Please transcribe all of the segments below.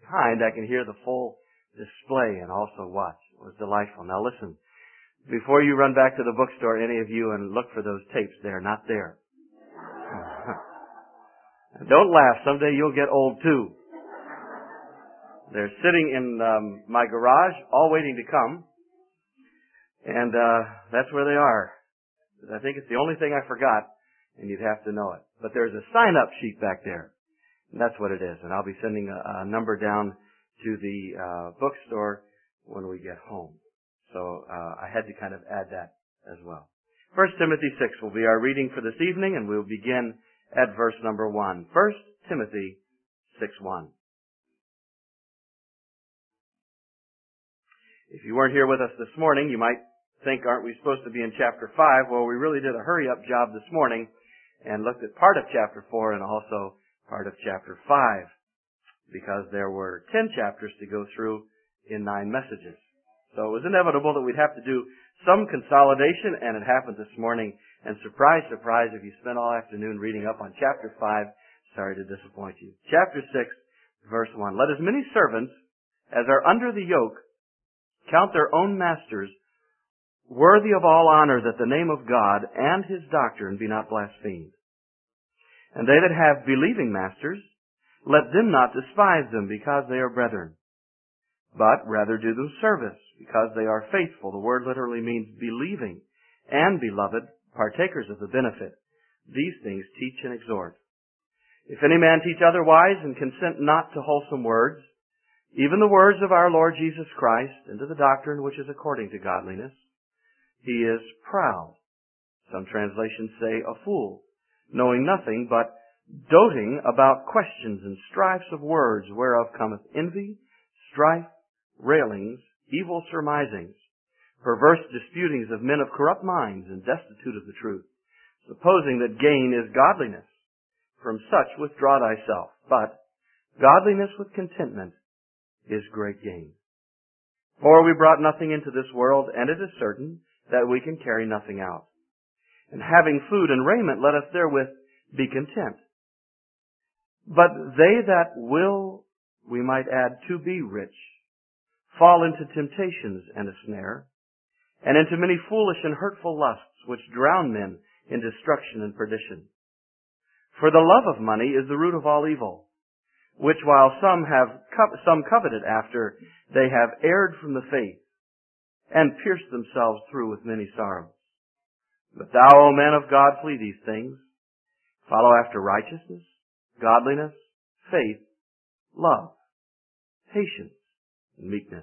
behind, I can hear the full display and also watch. It was delightful. Now listen, before you run back to the bookstore, any of you, and look for those tapes, they're not there. Don't laugh. Someday you'll get old too. They're sitting in my garage, all waiting to come. And that's where they are. I think it's the only thing I forgot, and you'd have to know it. But there's a sign-up sheet back there. And that's what it is. And I'll be sending a number down to the bookstore when we get home. So I had to kind of add that as well. 1 Timothy 6 will be our reading for this evening, and we'll begin at verse number 1. 1 Timothy 6:1. If you weren't here with us this morning, you might think, aren't we supposed to be in chapter 5? Well, we really did a hurry-up job this morning and looked at part of chapter 4 and also part of chapter 5 because there were 10 chapters to go through in 9 messages. So it was inevitable that we'd have to do some consolidation, and it happened this morning. And surprise, surprise, if you spent all afternoon reading up on chapter 5, sorry to disappoint you. Chapter 6, verse 1. Let as many servants as are under the yoke count their own masters worthy of all honor, that the name of God and His doctrine be not blasphemed. And they that have believing masters, let them not despise them, because they are brethren, but rather do them service, because they are faithful. The word literally means believing, and beloved, partakers of the benefit. These things teach and exhort. If any man teach otherwise, and consent not to wholesome words, even the words of our Lord Jesus Christ, and to the doctrine which is according to godliness, he is proud. Some translations say a fool, knowing nothing, but doting about questions and strifes of words, whereof cometh envy, strife, railings, evil surmisings, perverse disputings of men of corrupt minds and destitute of the truth, supposing that gain is godliness. From such withdraw thyself. But godliness with contentment is great gain. For we brought nothing into this world, and it is certain that we can carry nothing out. And having food and raiment, let us therewith be content. But they that will, we might add, to be rich, fall into temptations and a snare, and into many foolish and hurtful lusts, which drown men in destruction and perdition. For the love of money is the root of all evil, which while some coveted after, they have erred from the faith, and pierced themselves through with many sorrows. But thou, O man of God, flee these things. Follow after righteousness, godliness, faith, love, patience, and meekness.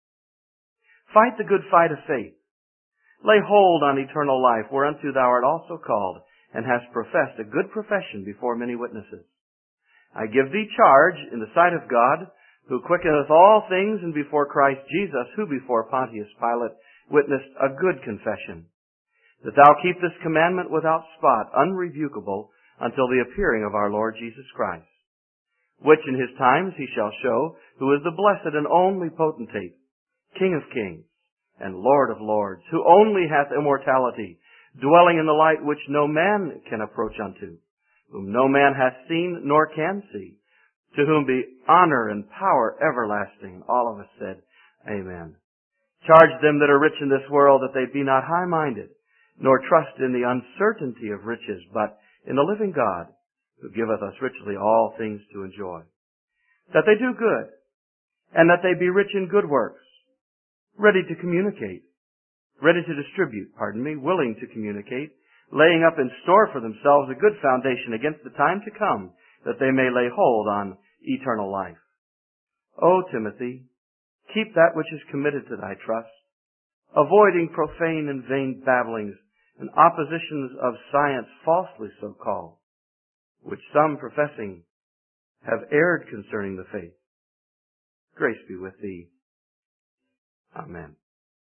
Fight the good fight of faith. Lay hold on eternal life, whereunto thou art also called, and hast professed a good profession before many witnesses. I give thee charge in the sight of God, who quickeneth all things, and before Christ Jesus, who before Pontius Pilate witnessed a good confession, that thou keep this commandment without spot, unrebukable, until the appearing of our Lord Jesus Christ, which in His times He shall show, who is the blessed and only potentate, King of kings, and Lord of lords, who only hath immortality, dwelling in the light which no man can approach unto, whom no man hath seen nor can see, to whom be honor and power everlasting. All of us said, Amen. Charge them that are rich in this world that they be not high-minded, nor trust in the uncertainty of riches, but in the living God, who giveth us richly all things to enjoy. That they do good, and that they be rich in good works, ready to communicate, ready to distribute, willing to communicate, laying up in store for themselves a good foundation against the time to come, that they may lay hold on eternal life. O Timothy, keep that which is committed to thy trust, avoiding profane and vain babblings and oppositions of science falsely so called, which some professing have erred concerning the faith. Grace be with thee. Amen.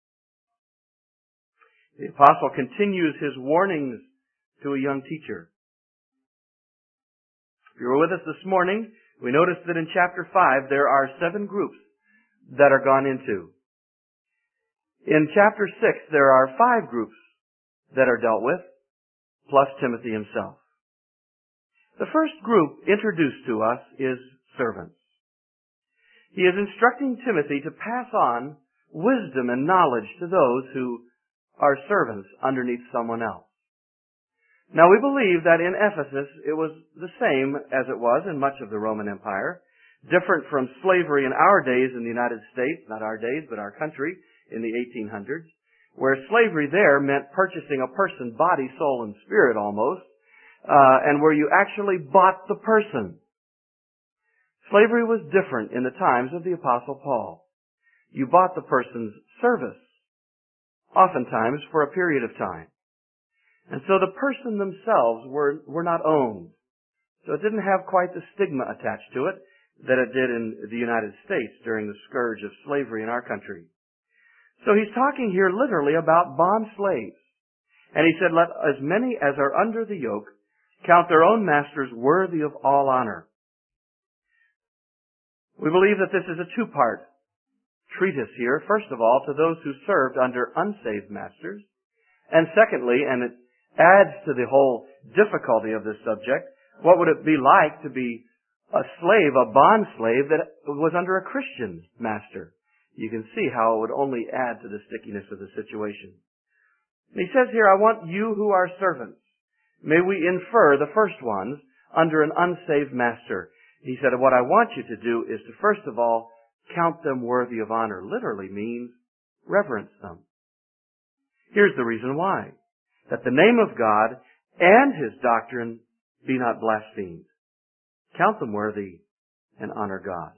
The apostle continues his warnings to a young teacher. If you were with us this morning, we noticed that in chapter 5 there are 7 groups that are gone into. In chapter 6 there are 5 groups that are dealt with, plus Timothy himself. The first group introduced to us is servants. He is instructing Timothy to pass on wisdom and knowledge to those who are servants underneath someone else. Now we believe that in Ephesus it was the same as it was in much of the Roman Empire, different from slavery in our days in the United States, not our days, but our country in the 1800s, where slavery there meant purchasing a person, body, soul, and spirit almost, and where you actually bought the person. Slavery was different in the times of the Apostle Paul. You bought the person's service, oftentimes for a period of time. And so the person themselves were not owned. So it didn't have quite the stigma attached to it that it did in the United States during the scourge of slavery in our country. So he's talking here literally about bond slaves. And he said, let as many as are under the yoke count their own masters worthy of all honor. We believe that this is a two-part treatise here. First of all, to those who served under unsaved masters. And secondly, and it adds to the whole difficulty of this subject, what would it be like to be a slave, a bond slave that was under a Christian master? You can see how it would only add to the stickiness of the situation. And he says here, I want you who are servants. May we infer the first ones under an unsaved master. He said, what I want you to do is to first of all count them worthy of honor. Literally means reverence them. Here's the reason why. That the name of God and His doctrine be not blasphemed. Count them worthy and honor God.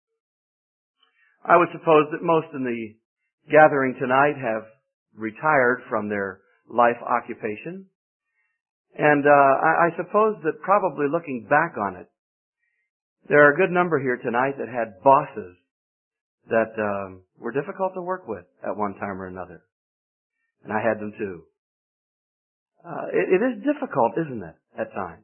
I would suppose that most in the gathering tonight have retired from their life occupation. And I suppose that probably looking back on it, there are a good number here tonight that had bosses that were difficult to work with at one time or another. And I had them too. It is difficult, isn't it, at times,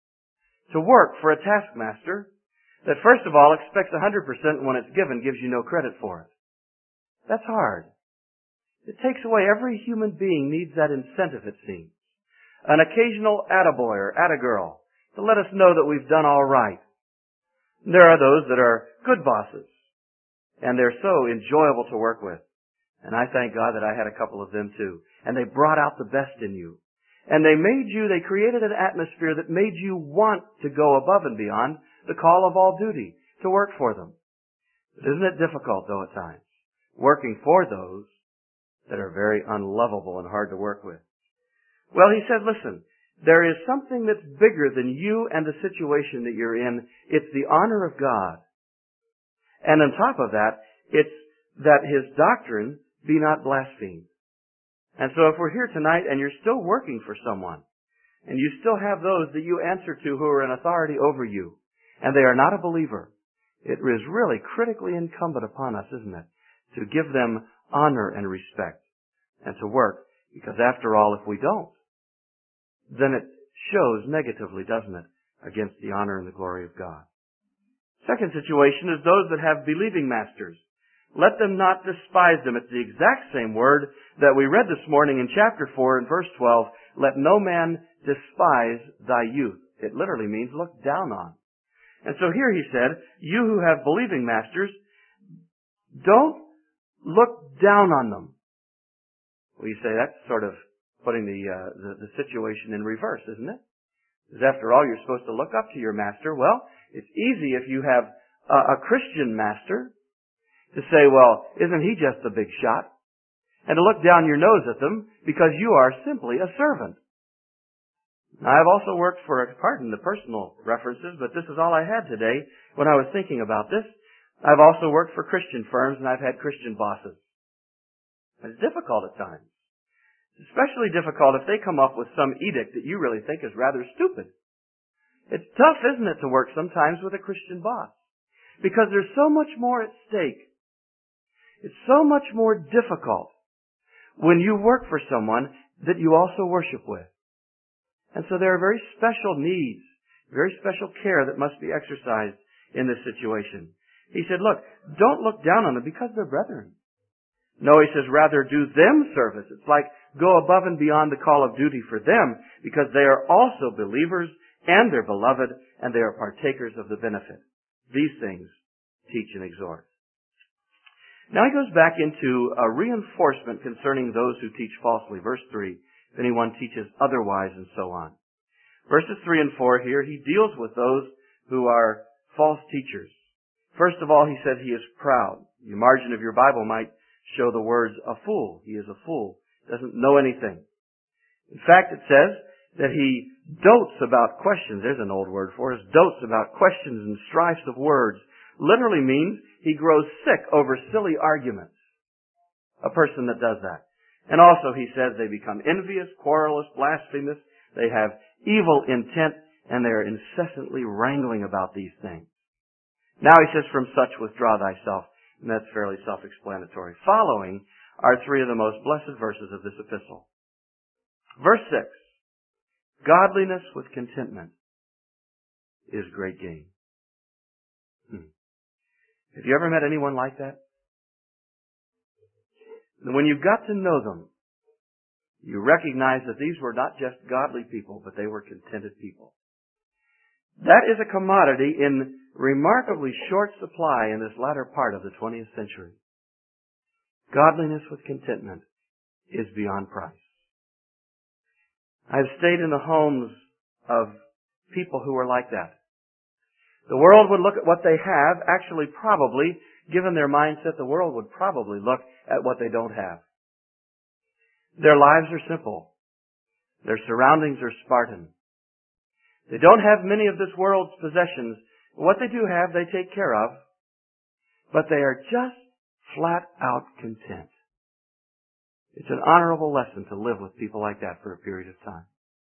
to work for a taskmaster that first of all expects 100% and when it's given gives you no credit for it. That's hard. It takes away, every human being needs that incentive, it seems. An occasional attaboy or attagirl to let us know that we've done all right. There are those that are good bosses, and they're so enjoyable to work with. And I thank God that I had a couple of them too. And they brought out the best in you. And they created an atmosphere that made you want to go above and beyond the call of all duty to work for them. But isn't it difficult though at times, working for those that are very unlovable and hard to work with? Well, he said, listen, there is something that's bigger than you and the situation that you're in. It's the honor of God. And on top of that, it's that His doctrine be not blasphemed. And so if we're here tonight and you're still working for someone, and you still have those that you answer to who are in authority over you, and they are not a believer, it is really critically incumbent upon us, isn't it, to give them honor and respect and to work. Because after all, if we don't, then it shows negatively, doesn't it, against the honor and the glory of God. Second situation is those that have believing masters. Let them not despise them. It's the exact same word that we read this morning in chapter 4 and verse 12. Let no man despise thy youth. It literally means look down on. And so here he said, you who have believing masters, don't look down on them. Well, you say that's sort of putting the situation in reverse, isn't it? Because after all, you're supposed to look up to your master. Well, it's easy if you have a Christian master to say, well, isn't he just the big shot? And to look down your nose at them because you are simply a servant. Now, I've also worked for, pardon the personal references, but this is all I had today when I was thinking about this. I've also worked for Christian firms and I've had Christian bosses. It's difficult at times. It's especially difficult if they come up with some edict that you really think is rather stupid. It's tough, isn't it, to work sometimes with a Christian boss? Because there's so much more at stake. It's so much more difficult when you work for someone that you also worship with. And so there are very special needs, very special care that must be exercised in this situation. He said, look, don't look down on them because they're brethren. No, he says, rather do them service. It's like go above and beyond the call of duty for them because they are also believers and they're beloved and they are partakers of the benefit. These things teach and exhort. Now he goes back into a reinforcement concerning those who teach falsely. Verse 3, if anyone teaches otherwise, and so on. Verses 3 and 4 here, he deals with those who are false teachers. First of all, he said he is proud. The margin of your Bible might show the words, a fool. He is a fool. Doesn't know anything. In fact, it says that he dotes about questions. There's an old word for us. Dotes about questions and strifes of words. Literally means he grows sick over silly arguments. A person that does that. And also he says they become envious, querulous, blasphemous. They have evil intent, and they are incessantly wrangling about these things. Now he says, from such withdraw thyself. And that's fairly self-explanatory. Following are three of the most blessed verses of this epistle. Verse 6. Godliness with contentment is great gain. Have you ever met anyone like that? And when you've got to know them, you recognize that these were not just godly people, but they were contented people. That is a commodity in remarkably short supply in this latter part of the 20th century. Godliness with contentment is beyond price. I've stayed in the homes of people who are like that. The world would look at what they have. Actually, probably, given their mindset, the world would probably look at what they don't have. Their lives are simple. Their surroundings are Spartan. They don't have many of this world's possessions. What they do have, they take care of. But they are just flat out content. It's an honorable lesson to live with people like that for a period of time.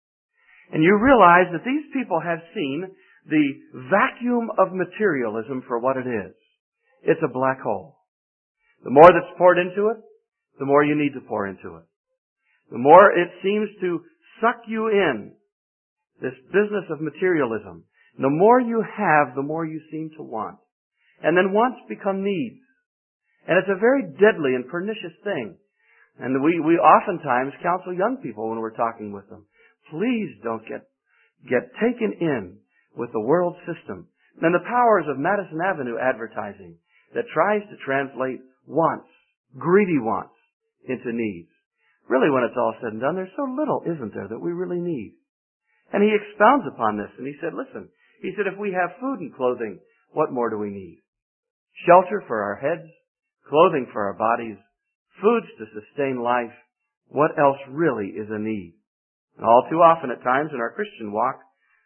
And you realize that these people have seen the vacuum of materialism for what it is. It's a black hole. The more that's poured into it, the more you need to pour into it. The more it seems to suck you in, this business of materialism. The more you have, the more you seem to want. And then wants become needs. And it's a very deadly and pernicious thing. And we oftentimes counsel young people when we're talking with them. Please don't get taken in with the world system and the powers of Madison Avenue advertising that tries to translate wants, greedy wants, into needs. Really, when it's all said and done, there's so little, isn't there, that we really need. And he expounds upon this, and he said, listen, he said, if we have food and clothing, what more do we need? Shelter for our heads, clothing for our bodies, foods to sustain life. What else really is a need? And all too often at times in our Christian walk,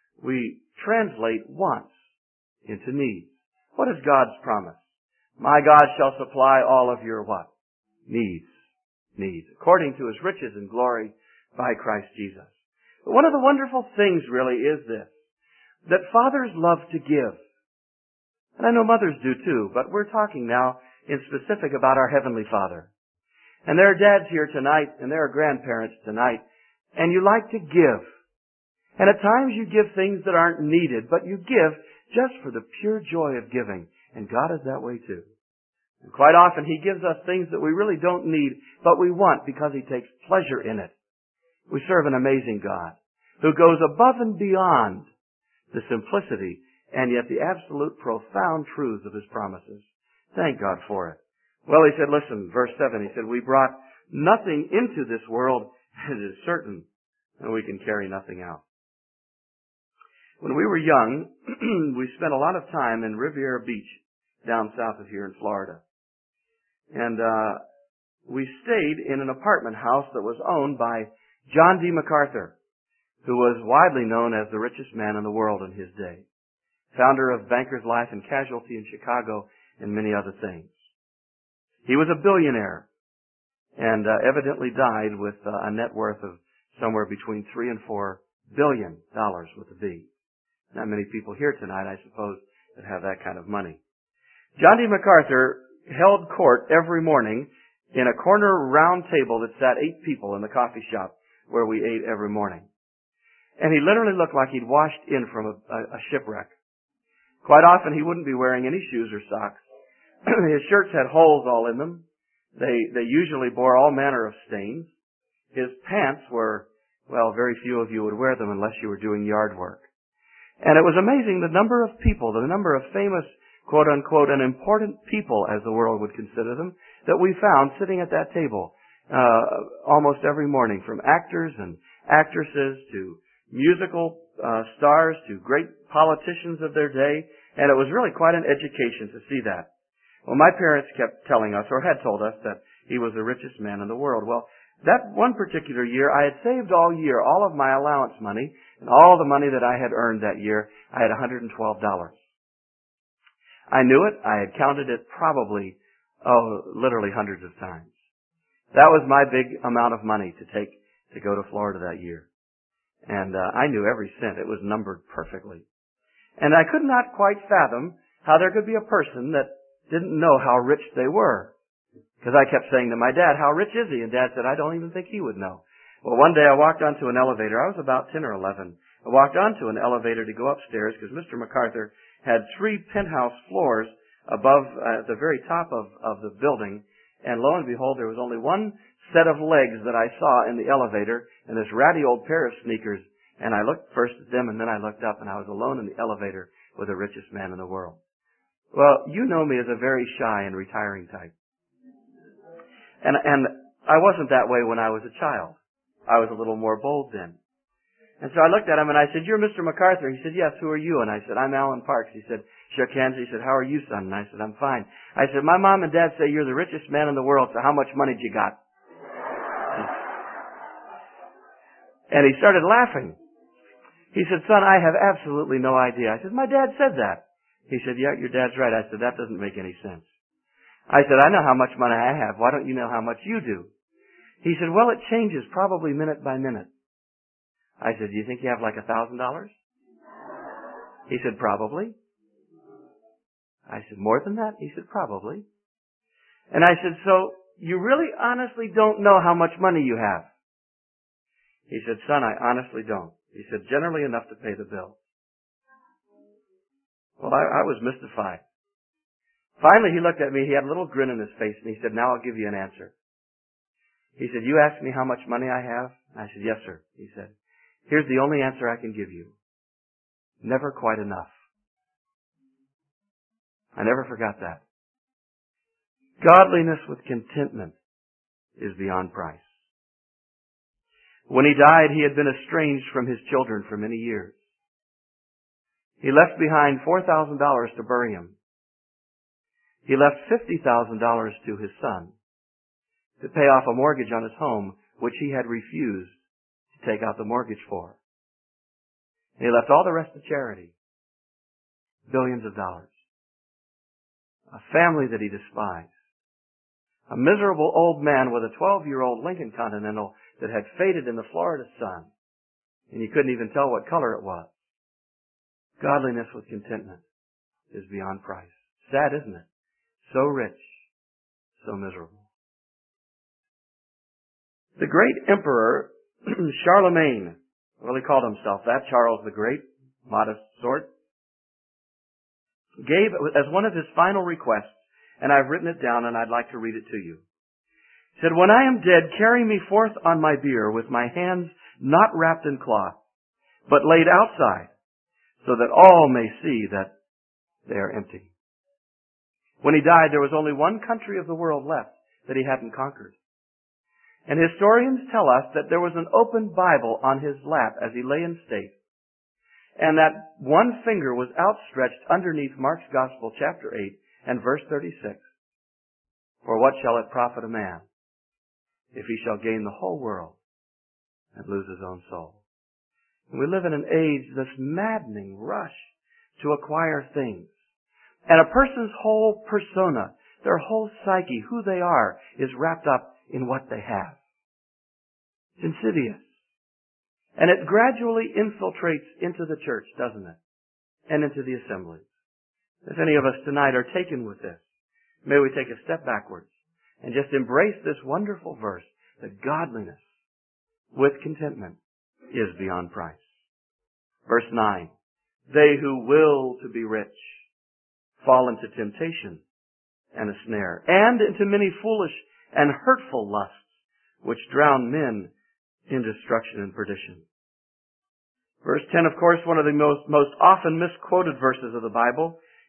we translate wants into needs. What is God's promise? My God shall supply all of your what? Needs. Needs. According to His riches and glory by Christ Jesus. But one of the wonderful things really is this, that fathers love to give. And I know mothers do too, but we're talking now in specific about our Heavenly Father. And there are dads here tonight, and there are grandparents tonight, and you like to give. And at times you give things that aren't needed, but you give just for the pure joy of giving. And God is that way too. And quite often He gives us things that we really don't need, but we want because He takes pleasure in it. We serve an amazing God who goes above and beyond the simplicity and yet the absolute profound truths of His promises. Thank God for it. Well, he said, listen, verse 7, he said, we brought nothing into this world, it is certain, and we can carry nothing out. When we were young, we spent a lot of time in Riviera Beach, down south of here in Florida. And we stayed in an apartment house that was owned by John D. MacArthur, who was widely known as the richest man in the world in his day. Founder of Bankers Life and Casualty in Chicago and many other things. He was a billionaire and evidently died with a net worth of somewhere between $3 and $4 billion with a B. Not many people here tonight, I suppose, that have that kind of money. John D. MacArthur held court every morning in a corner round table that sat 8 people in the coffee shop where we ate every morning. And he literally looked like he'd washed in from a shipwreck. Quite often he wouldn't be wearing any shoes or socks. His shirts had holes all in them. They usually bore all manner of stains. His pants were, well, very few of you would wear them unless you were doing yard work. And it was amazing the number of people, the number of famous quote unquote, an important people, as the world would consider them, that we found sitting at that table almost every morning, from actors and actresses to musical stars to great politicians of their day, and it was really quite an education to see that. Well, my parents kept telling us, or had told us, that he was the richest man in the world. Well, that one particular year, I had saved all year, all of my allowance money, and all the money that I had earned that year. I had $112. I knew it. I had counted it probably, literally hundreds of times. That was my big amount of money to take to go to Florida that year. And I knew every cent. It was numbered perfectly. And I could not quite fathom how there could be a person that didn't know how rich they were. Because I kept saying to my dad, how rich is he? And Dad said, I don't even think he would know. Well, one day I walked onto an elevator. I was about 10 or 11. I walked onto an elevator to go upstairs because Mr. MacArthur had 3 penthouse floors above at the very top of the building. And lo and behold, there was only one set of legs that I saw in the elevator and this ratty old pair of sneakers. And I looked first at them and then I looked up and I was alone in the elevator with the richest man in the world. Well, you know me as a very shy and retiring type. And I wasn't that way when I was a child. I was a little more bold then. And so I looked at him and I said, you're Mr. MacArthur. He said, yes, who are you? And I said, I'm Alan Parks. He said, shook hands. He said, how are you, son? And I said, I'm fine. I said, my mom and dad say you're the richest man in the world, so how much money did you got? And he started laughing. He said, son, I have absolutely no idea. I said, my dad said that. He said, yeah, your dad's right. I said, that doesn't make any sense. I said, I know how much money I have. Why don't you know how much you do? He said, well, it changes probably minute by minute. I said, do you think you have like $1,000? He said, probably. I said, more than that? He said, probably. And I said, so you really honestly don't know how much money you have? He said, son, I honestly don't. He said, generally enough to pay the bill. Well, I was mystified. Finally, he looked at me. He had a little grin on his face, and he said, now I'll give you an answer. He said, you asked me how much money I have? I said, yes, sir. He said, here's the only answer I can give you. Never quite enough. I never forgot that. Godliness with contentment is beyond price. When he died, he had been estranged from his children for many years. He left behind $4,000 to bury him. He left $50,000 to his son to pay off a mortgage on his home, which he had refused to take out the mortgage for. And he left all the rest to charity. Billions of dollars. A family that he despised. A miserable old man with a 12-year-old Lincoln Continental that had faded in the Florida sun. And you couldn't even tell what color it was. Godliness with contentment is beyond price. Sad, isn't it? So rich, so miserable. The great emperor, Charlemagne, well, he called himself that, Charles the Great, modest sort, gave as one of his final requests, and I've written it down and I'd like to read it to you. He said, when I am dead, carry me forth on my bier with my hands not wrapped in cloth, but laid outside, so that all may see that they are empty. When he died, there was only one country of the world left that he hadn't conquered. And historians tell us that there was an open Bible on his lap as he lay in state, and that one finger was outstretched underneath Mark's Gospel, chapter 8 and verse 36. For what shall it profit a man if he shall gain the whole world and lose his own soul? And we live in an age, this maddening rush to acquire things. And a person's whole persona, their whole psyche, who they are, is wrapped up in what they have. It's insidious. And it gradually infiltrates into the church, doesn't it? And into the assemblies. If any of us tonight are taken with this, may we take a step backwards and just embrace this wonderful verse that godliness with contentment is beyond price. Verse 9, they who will to be rich fall into temptation and a snare, and into many foolish and hurtful lusts, which drown men in destruction and perdition. Verse 10, of course, one of the most often misquoted verses of the Bible.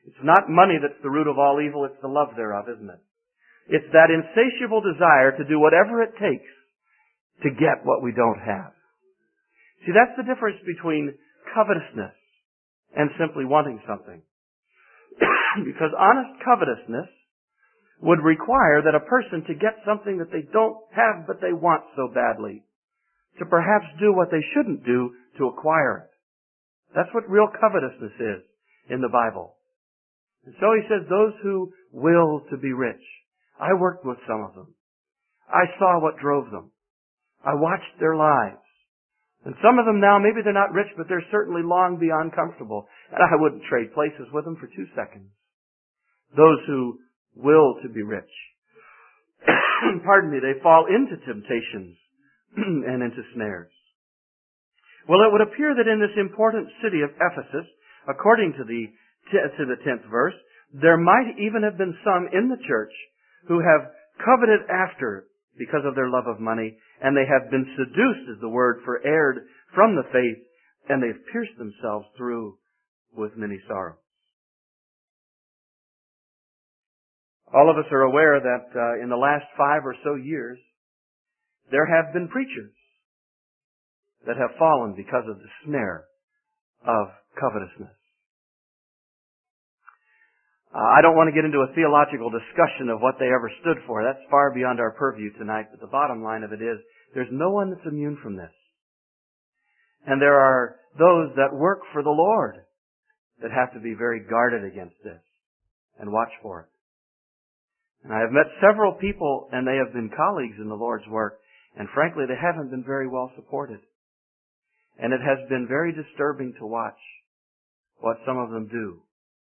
It's not money that's the root of all evil, it's the love thereof, isn't it? It's that insatiable desire to do whatever it takes to get what we don't have. See, that's the difference between covetousness and simply wanting something. Because honest covetousness would require that a person to get something that they don't have but they want so badly, to perhaps do what they shouldn't do to acquire it. That's what real covetousness is in the Bible. And so he says, those who will to be rich. I worked with some of them. I saw what drove them. I watched their lives. And some of them now, maybe they're not rich, but they're certainly long beyond comfortable. And I wouldn't trade places with them for 2 seconds. Those who will to be rich. Pardon me, they fall into temptations and into snares. Well, it would appear that in this important city of Ephesus, according to the 10th verse, there might even have been some in the church who have coveted after because of their love of money, and they have been seduced, is the word for erred, from the faith, and they've pierced themselves through with many sorrows. All of us are aware that in the last 5 or so years, there have been preachers that have fallen because of the snare of covetousness. I don't want to get into a theological discussion of what they ever stood for. That's far beyond our purview tonight. But the bottom line of it is, there's no one that's immune from this. And there are those that work for the Lord that have to be very guarded against this and watch for it. And I have met several people, and they have been colleagues in the Lord's work, and frankly, they haven't been very well supported. And it has been very disturbing to watch what some of them do.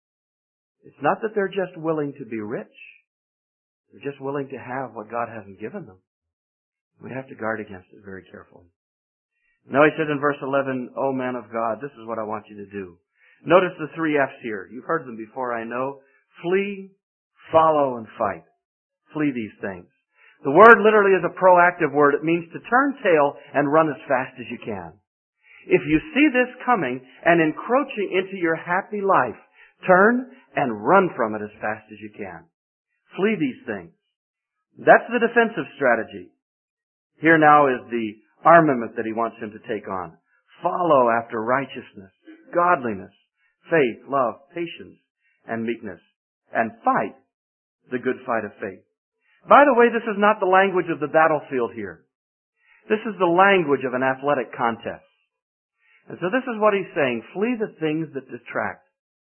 It's not that they're just willing to be rich. They're just willing to have what God hasn't given them. We have to guard against it very carefully. Now he said in verse 11, O man of God, this is what I want you to do. Notice the 3 F's here. You've heard them before, I know. Flee, follow, and fight. Flee these things. The word literally is a proactive word. It means to turn tail and run as fast as you can. If you see this coming and encroaching into your happy life, turn and run from it as fast as you can. Flee these things. That's the defensive strategy. Here now is the armament that he wants him to take on. Follow after righteousness, godliness, faith, love, patience, and meekness. And fight the good fight of faith. By the way, this is not the language of the battlefield here. This is the language of an athletic contest. And so this is what he's saying. Flee the things that detract.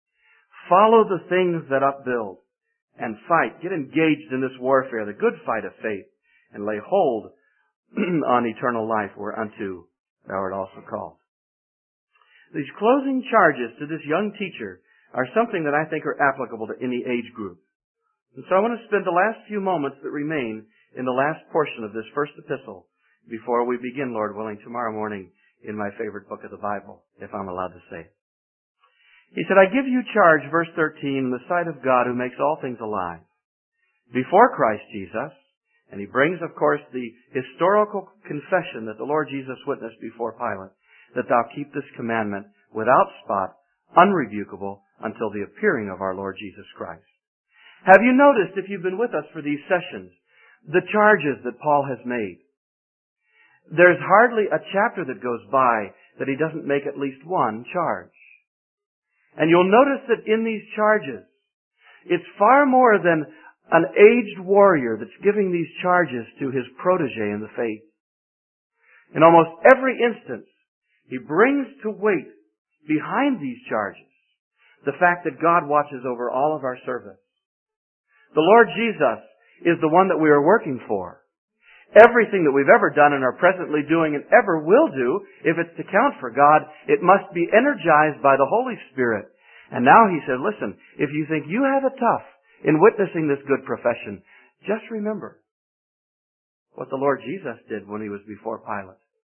Follow the things that upbuild. And fight. Get engaged in this warfare, the good fight of faith. And lay hold on eternal life whereunto thou art also called. These closing charges to this young teacher are something that I think are applicable to any age group. And so I want to spend the last few moments that remain in the last portion of this first epistle before we begin, Lord willing, tomorrow morning in my favorite book of the Bible, if I'm allowed to say. He said, I give you charge, verse 13, in the sight of God who makes all things alive, before Christ Jesus, and he brings, of course, the historical confession that the Lord Jesus witnessed before Pilate, that thou keep this commandment without spot, unrebukable, until the appearing of our Lord Jesus Christ. Have you noticed, if you've been with us for these sessions, the charges that Paul has made? There's hardly a chapter that goes by that he doesn't make at least one charge. And you'll notice that in these charges, it's far more than an aged warrior that's giving these charges to his protege in the faith. In almost every instance, he brings to weight behind these charges the fact that God watches over all of our service. The Lord Jesus is the one that we are working for. Everything that we've ever done and are presently doing and ever will do, if it's to count for God, it must be energized by the Holy Spirit. And now he said, listen, if you think you have it tough in witnessing this good profession, just remember what the Lord Jesus did when he was before Pilate.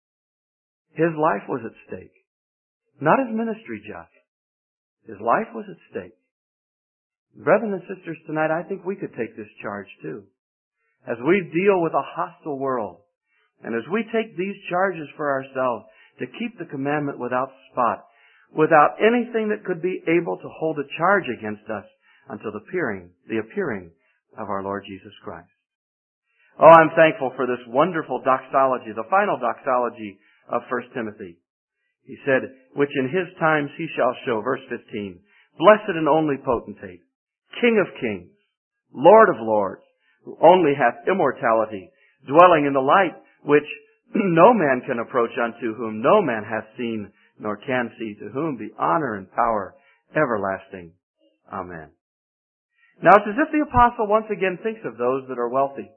His life was at stake. Not his ministry just. His life was at stake. Brethren and sisters, tonight I think we could take this charge too. As we deal with a hostile world, and as we take these charges for ourselves to keep the commandment without spot, without anything that could be able to hold a charge against us until the appearing of our Lord Jesus Christ. Oh, I'm thankful for this wonderful doxology, the final doxology of 1 Timothy. He said, which in his times he shall show, verse 15, blessed and only potentate, King of kings, Lord of lords, who only hath immortality, dwelling in the light which no man can approach unto, whom no man hath seen nor can see, to whom be honor and power everlasting. Amen. Now it's as if the apostle once again thinks of those that are wealthy.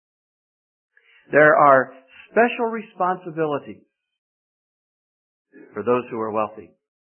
There are special responsibilities for those who are wealthy.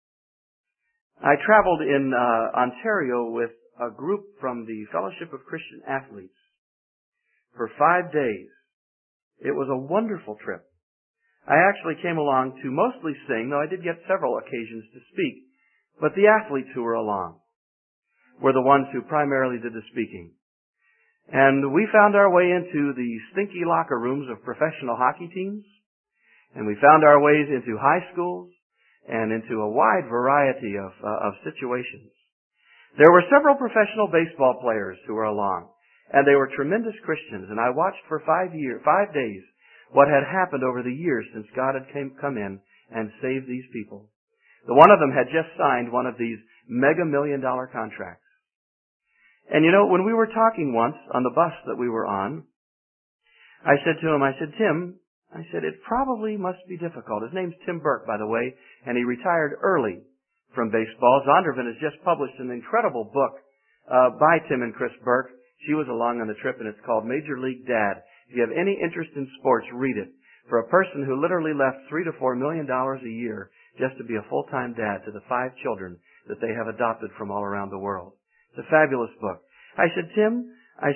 I traveled in Ontario with a group from the Fellowship of Christian Athletes for 5 days. It was a wonderful trip. I actually came along to mostly sing, though I did get several occasions to speak. But the athletes who were along were the ones who primarily did the speaking. And we found our way into the stinky locker rooms of professional hockey teams. And we found our ways into high schools and into a wide variety of situations. There were several professional baseball players who were along, and they were tremendous Christians. And I watched for 5 days what had happened over the years since God had come in and saved these people. The one of them had just signed one of these mega $1-million contracts. And you know, when we were talking once on the bus that we were on, I said to him, Tim, it probably must be difficult. His name's Tim Burke, by the way, and he retired early from baseball. Zondervan has just published an incredible book by Tim and Chris Burke. She was along on the trip, and it's called Major League Dad. If you have any interest in sports, read it. For a person who literally left $3 to $4 million a year just to be a full-time dad to the 5 children that they have adopted from all around the world. It's a fabulous book. I said, Tim, I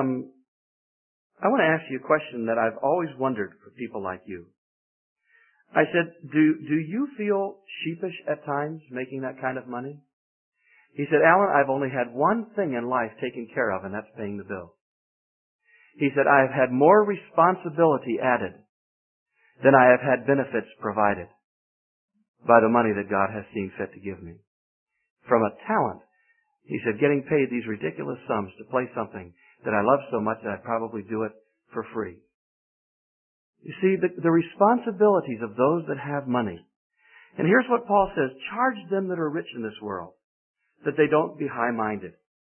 want to ask you a question that I've always wondered for people like you. I said, do you feel sheepish at times making that kind of money? He said, Alan, I've only had one thing in life taken care of, and that's paying the bill. He said, I have had more responsibility added than I have had benefits provided by the money that God has seen fit to give me. From a talent, he said, getting paid these ridiculous sums to play something that I love so much that I'd probably do it for free. You see, the responsibilities of those that have money. And here's what Paul says, charge them that are rich in this world, that they don't be high-minded.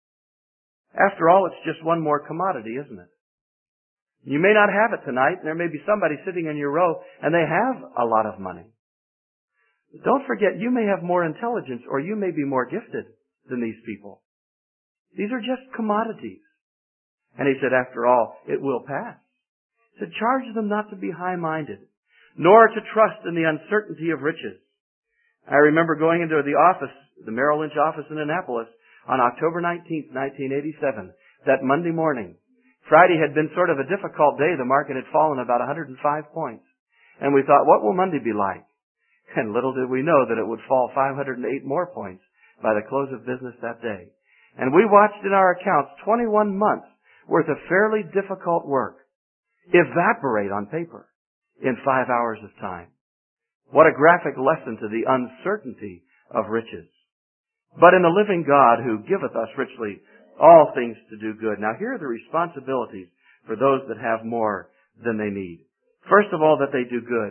After all, it's just one more commodity, isn't it? You may not have it tonight, and there may be somebody sitting in your row, and they have a lot of money. Don't forget, you may have more intelligence, or you may be more gifted than these people. These are just commodities. And he said, after all, it will pass. He said, charge them not to be high-minded, nor to trust in the uncertainty of riches. I remember going into the office, the Merrill Lynch office in Annapolis, on October 19th, 1987, that Monday morning. Friday had been sort of a difficult day. The market had fallen about 105 points. And we thought, what will Monday be like? And little did we know that it would fall 508 more points by the close of business that day. And we watched in our accounts 21 months worth of fairly difficult work evaporate on paper in 5 hours of time. What a graphic lesson to the uncertainty of riches. But in the living God who giveth us richly all things to do good. Now here are the responsibilities for those that have more than they need. First of all, that they do good,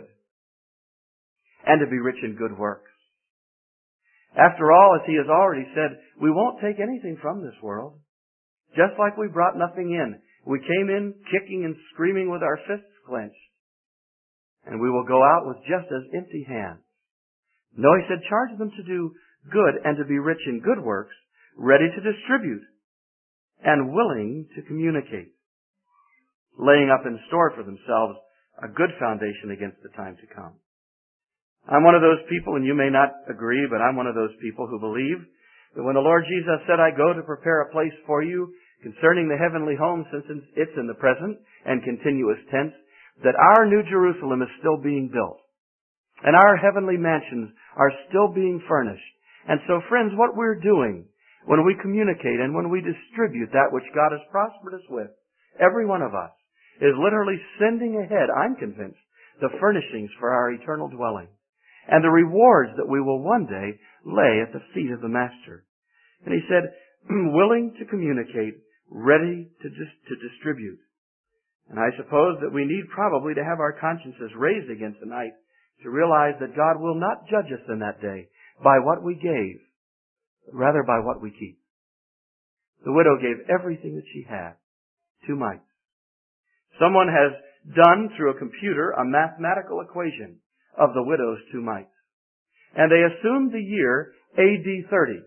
and to be rich in good works. After all, as he has already said, we won't take anything from this world. Just like we brought nothing in. We came in kicking and screaming with our fists clenched. And we will go out with just as empty hands. No, he said, charge them to do good and to be rich in good works, ready to distribute, and willing to communicate, laying up in store for themselves a good foundation against the time to come. I'm one of those people, and you may not agree, but I'm one of those people who believe that when the Lord Jesus said, I go to prepare a place for you concerning the heavenly home, since it's in the present and continuous tense, that our New Jerusalem is still being built, and our heavenly mansions are still being furnished. And so, friends, what we're doing when we communicate and when we distribute that which God has prospered us with, every one of us, is literally sending ahead, I'm convinced, the furnishings for our eternal dwelling. and the rewards that we will one day lay at the feet of the Master. And he said, willing to communicate, ready to distribute. And I suppose that we need probably to have our consciences raised again tonight to realize that God will not judge us in that day by what we gave, but rather by what we keep. The widow gave everything that she had, 2 mites. Someone has done through a computer a mathematical equation of the widow's 2 mites. And they assumed the year AD 30.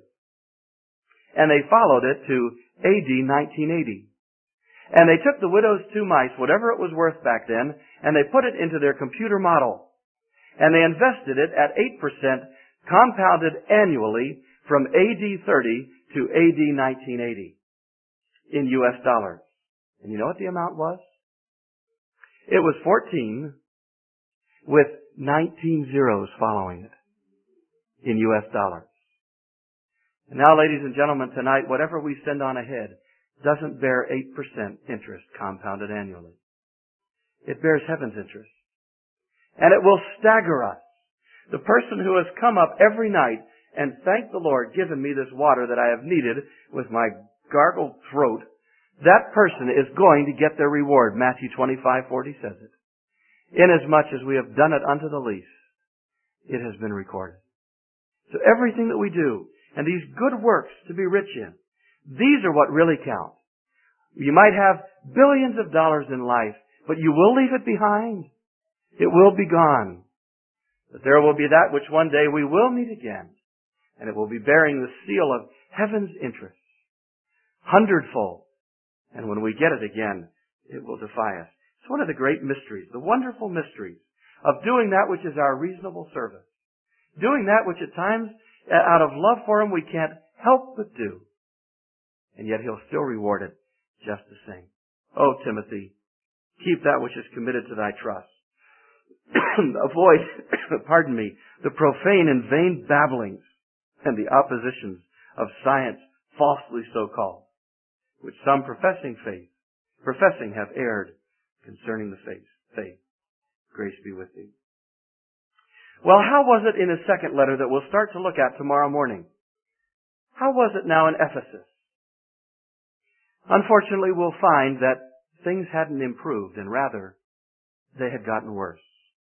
And they followed it to AD 1980. And they took the widow's 2 mites, whatever it was worth back then, and they put it into their computer model. And they invested it at 8% compounded annually from AD 30 to AD 1980 in US dollars. And you know what the amount was? It was 14 with 19 zeros following it in US dollars. And now, ladies and gentlemen, tonight, whatever we send on ahead doesn't bear 8% interest compounded annually. It bears heaven's interest. And it will stagger us. The person who has come up every night and thanked the Lord, given me this water that I have needed with my gargled throat, that person is going to get their reward. Matthew 25:40 says it. Inasmuch as we have done it unto the least, it has been recorded. So everything that we do, and these good works to be rich in, these are what really count. You might have billions of dollars in life, but you will leave it behind. It will be gone. But there will be that which one day we will meet again, and it will be bearing the seal of heaven's interest, hundredfold. And when we get it again, it will defy us. It's one of the great mysteries, the wonderful mysteries of doing that which is our reasonable service. Doing that which at times, out of love for Him, we can't help but do. And yet He'll still reward it just the same. Oh, Timothy, keep that which is committed to thy trust. Avoid, the profane and vain babblings and the oppositions of science falsely so called, which some professing have erred concerning the faith. Grace be with thee. Well, how was it in his second letter that we'll start to look at tomorrow morning? How was it now in Ephesus? Unfortunately, we'll find that things hadn't improved, and rather, they had gotten worse.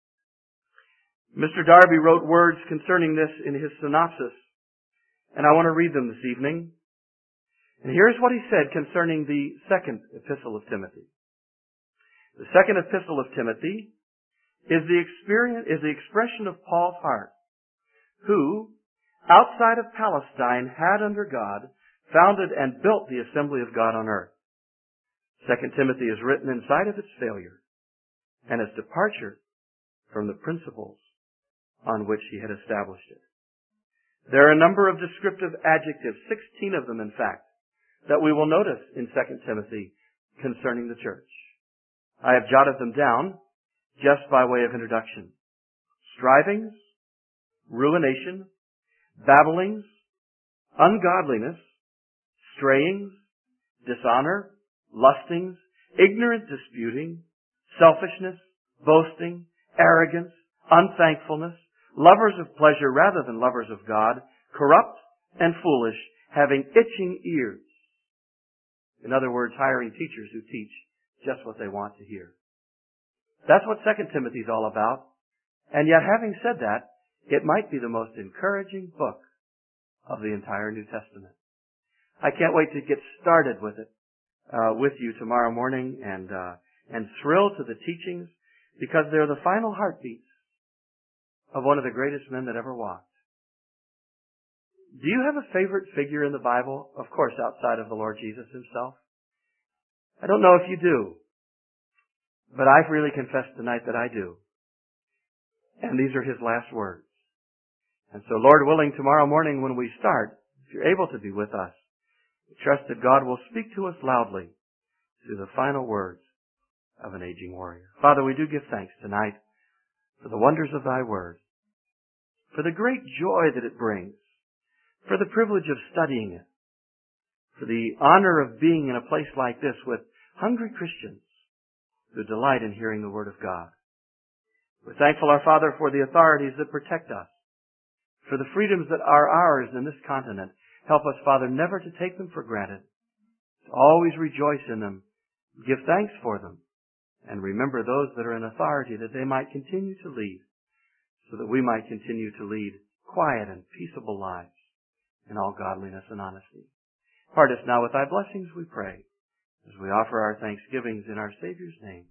Mr. Darby wrote words concerning this in his synopsis, and I want to read them this evening. And here's what he said concerning the second epistle of Timothy. The second epistle of Timothy is the expression of Paul's heart, who, outside of Palestine, had under God founded and built the assembly of God on earth. 2 Timothy is written in sight of its failure and its departure from the principles on which he had established it. There are a number of descriptive adjectives, 16 of them in fact, that we will notice in 2 Timothy concerning the church. I have jotted them down just by way of introduction. Strivings, ruination, babblings, ungodliness, strayings, dishonor, lustings, ignorant disputing, selfishness, boasting, arrogance, unthankfulness, lovers of pleasure rather than lovers of God, corrupt and foolish, having itching ears. In other words, hiring teachers who teach just what they want to hear. That's what 2 Timothy is all about. And yet, having said that, it might be the most encouraging book of the entire New Testament. I can't wait to get started with it with you tomorrow morning and thrill to the teachings, because they're the final heartbeats of one of the greatest men that ever walked. Do you have a favorite figure in the Bible? Of course, outside of the Lord Jesus Himself. I don't know if you do, but I've really confessed tonight that I do. And these are His last words. And so, Lord willing, tomorrow morning when we start, if you're able to be with us, trust that God will speak to us loudly through the final words of an aging warrior. Father, we do give thanks tonight for the wonders of Thy Word, for the great joy that it brings, for the privilege of studying it, for the honor of being in a place like this with hungry Christians who delight in hearing the Word of God. We're thankful, our Father, for the authorities that protect us for the freedoms that are ours in this continent. Help us, Father, never to take them for granted, to always rejoice in them, give thanks for them, and remember those that are in authority, that they might continue to lead, so that we might continue to lead quiet and peaceable lives in all godliness and honesty. Part us now with thy blessings, we pray, as we offer our thanksgivings in our Savior's name.